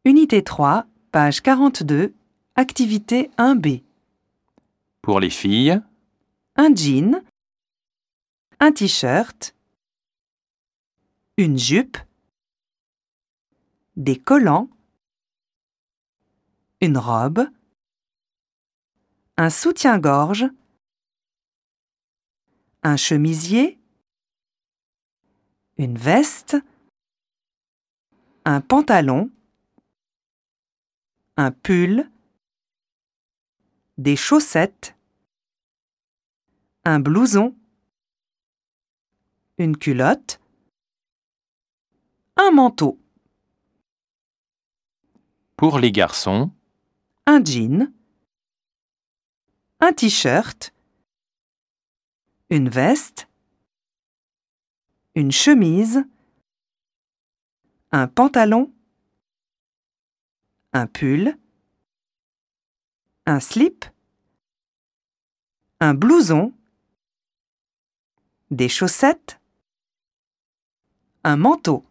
Unité 3, page 42, activité 1B. Pour les filles, Un jean, un t-shirt, une jupe, des collants, une robe, un soutien-gorge, un chemisier, une veste, un pantalon, un pull, des chaussettes, un blouson, une culotte, un manteau, pour les garçons, un jean, un t-shirt, une veste, une chemise, un pantalon, un pull, un slip, un blouson, des chaussettes, un manteau.